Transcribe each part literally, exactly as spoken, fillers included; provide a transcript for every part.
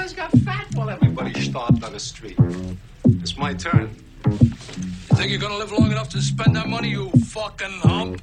just got fat while everybody starved on the street. It's my turn. You think you're gonna live long enough to spend that money, you fucking hump?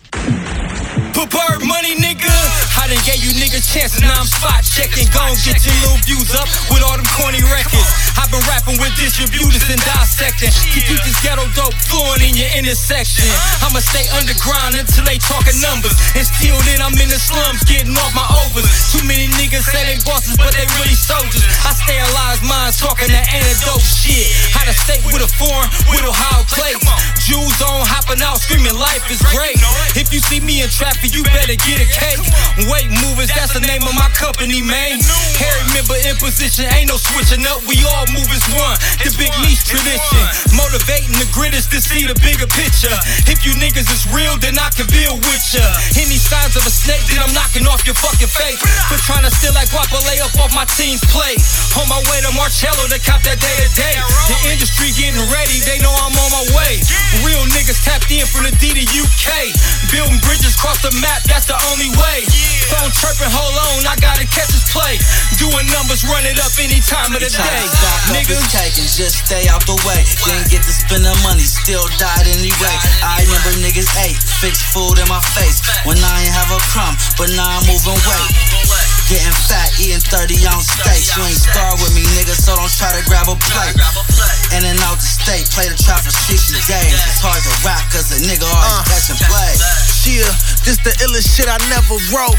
Prepared money, nigga. I done gave you niggas chances, now I'm spot checking. Gon' get your little views up with all them corny records. I've been rapping with distributors and dissecting to keep this ghetto dope flowing in your intersection. I'ma stay underground until they talking numbers, and still then I'm in the slums getting off my overs. Too many niggas say they bosses, but they really soldiers. I stay alive, minds talking that antidote shit. How to state with a foreign, with Ohio plates. Jews on hopping out screaming life is great. If you see me in traffic, you better get a cake. Weight movers, that's the name of my company, man. Harry member in position, ain't no switching up. We all move as one, the big lease tradition. Motivating the gritters to see the bigger picture. If you niggas is real, then I can build with ya. Any signs of a snake, then I'm knocking off your fucking face. For trying to steal like Guapa, lay up off my team's plate. On my way to Marcello to cop that day to day. The industry getting ready, they know I'm on my way. Real niggas tapped in from the D to U K. Building bridges across the map, that's the only way. Phone chirping, hold on, I gotta catch his play. Doing numbers, run it up any time of the day. Niggas cake and just stay out the way. Didn't get to spend the money, still died anyway. I remember niggas ate, fixed food in my face when I ain't have a crumb, but now I'm moving weight. Getting fat, eating thirty ounce steaks. You ain't star with me, nigga, so don't try to grab a plate. In and out the state, play the trap for sixty days. It's hard to rap cause a nigga always uh, catch and play. Yeah, this the illest shit I never wrote.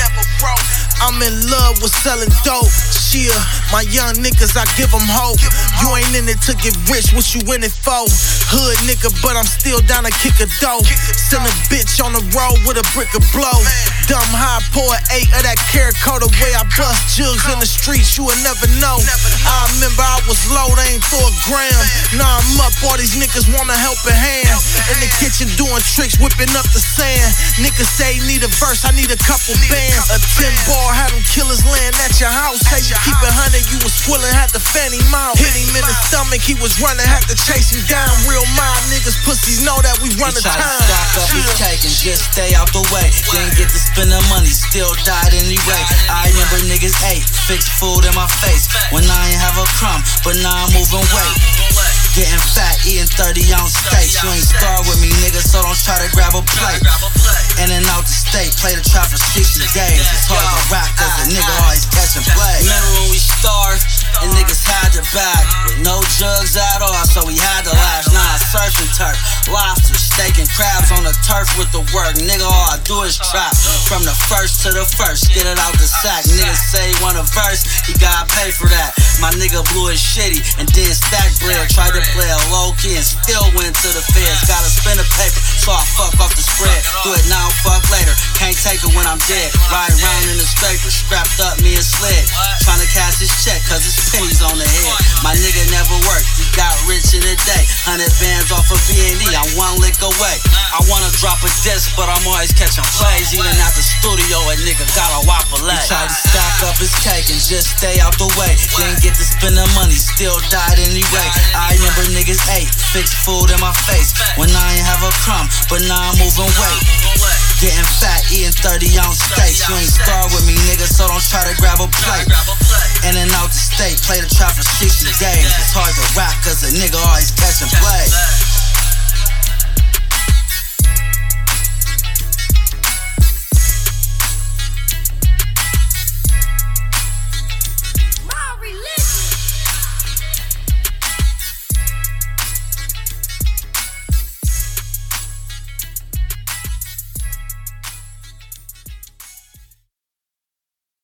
I'm in love with selling dope. Yeah, my young niggas, I give them hope. You ain't in it to get rich, what you in it for? Hood nigga, but I'm still down to kick a dope. Send a bitch on the road with a brick of blow. Dumb high, pour eight of that carrot coat away. I bust jugs in the streets, you would never know. I remember I was low, they ain't throw a gram. Now I'm up, all these niggas want a helping hand. In the kitchen doing tricks, whipping up the sand. Niggas say need a verse, I need a couple bands. A ten bar, had them killers land at your house. Say you keep it hundred, you was swilling, had to fan him out. Hit him in the stomach, he was running, had to chase him down. Real mob niggas, pussies know that we run the time. Stack up his cake and just stay out the way. Didn't get to spend the money, still died anyway. I remember niggas ate, fixed food in my face when I ain't have a crumb, but now I'm moving weight. Getting fat, eating thirty ounce steaks. You ain't star with me, nigga, so don't try to grab a plate. In and out the state, play the trap for sixty days. It's hard to rap cause a nigga always catch and play. Remember when we starved and niggas had your back with no drugs at all, so we had to laugh. Nah, surf and turf, lobster, steak and crabs on the turf with the work. Nigga, all I do is trap. From the first to the first, get it out the sack. Niggas say he want a verse, he gotta pay for that. My nigga blew his shitty and did stack bread. Tried to play a low key and still went to the feds. Gotta spin the paper, so I fuck off the spread. Do it now, fuck later. Can't take it when I'm dead. Ride around in the scraper, strapped up me a sled. Trying to cash his check cause it's pennies on the head. My nigga never worked, he got rich in a day. Hundred bands off of B and E, I'm one lick away. I wanna drop a disc, but I'm always catching plays. Even at the studio, a nigga got a whopper leg. He tried to stack up his cake and just stay out the way. Didn't get to spend the money, still died anyway. I remember niggas ate, fixed food in my face when I ain't have a crumb, but now I'm moving weight. Getting fat, eating thirty ounce steaks. You ain't star with me, nigga, so don't try to grab a plate. In and out the state, play the trap for sixty days. It's hard to rap cause a nigga always catch and play.